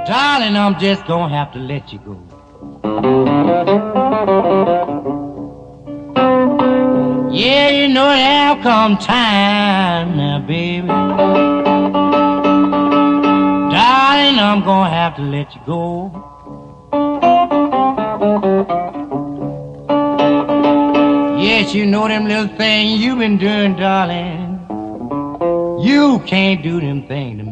Darling, I'm just gonna have to let you go. Yeah, you know there'll come time now, baby. Darling, I'm gonna have to let you go. Yes, you know them little things you've been doing, darling. You can't do them things to